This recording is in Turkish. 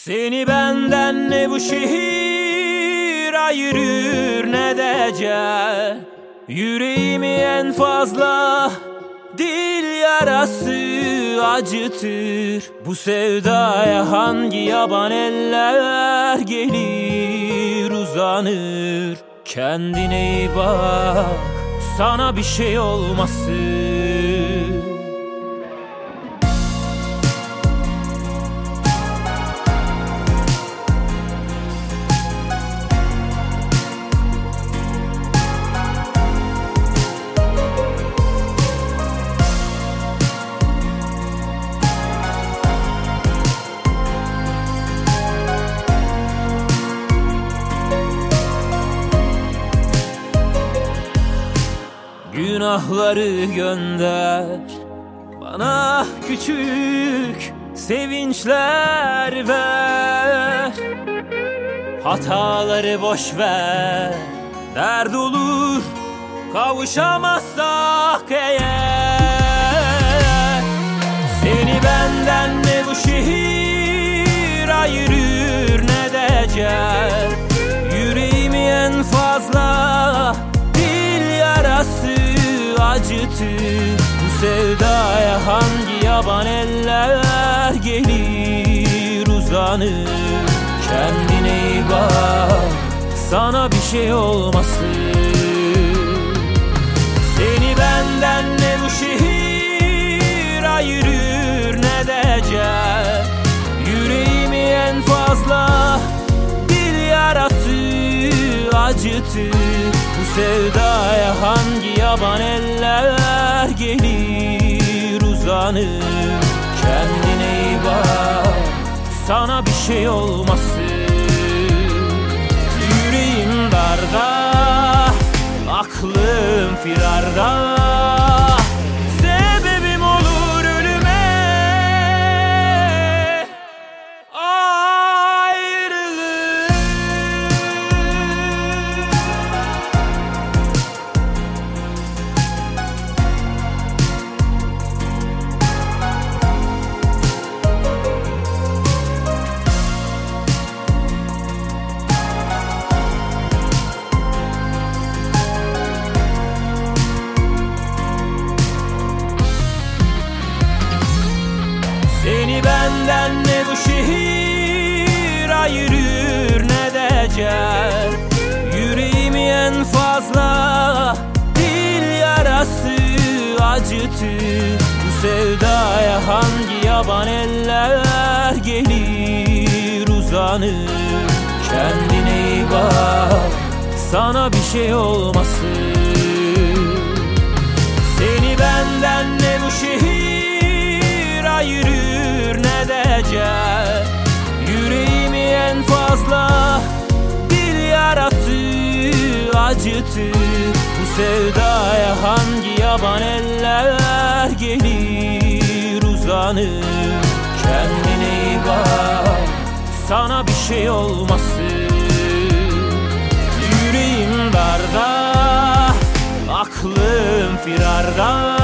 Seni benden ne bu şehir ayırır ne de ecel. Yüreğimi en fazla dil yarası acıtır. Bu sevdaya hangi yaban eller gelir uzanır. Kendine iyi bak, sana bir şey olmasın. Günahları gönder bana, küçük sevinçler ver. Hataları boş ver, dert olur kavuşamazsak eğer. Seni benden ne bu şehir ayırır ne de ecel. Yüreğimi en fazla dil yarası acıtır. Bu sevdaya hangi yaban eller gelir uzanır. Kendine iyi bak, sana bir şey olmasın. Seni benden ne bu şehir ayırır ne de ecel. Yüreğimi en fazla dil yarası acıtır. Bu sevdaya hangi yaban eller gelir uzanır. Kendine iyi bak, sana bir şey olmasın. Yüreğim darda, aklım firarda. Sebebim olur ölüme, ayrılık. Seni benden ne bu şehir ayırır ne de ecel. Yüreğimi en fazla dil yarası acıtır. Bu sevdaya hangi yaban eller gelir uzanır. Kendine iyi bak, sana bir şey olmasın. Seni benden ne bu şehir ayırır ne de ecel. Yüreğimi en fazla dil yarası acıtır. Bu sevdaya hangi yaban eller gelir uzanır. Kendine iyi bak, sana bir şey olmasın. Yüreğim darda, aklım firarda.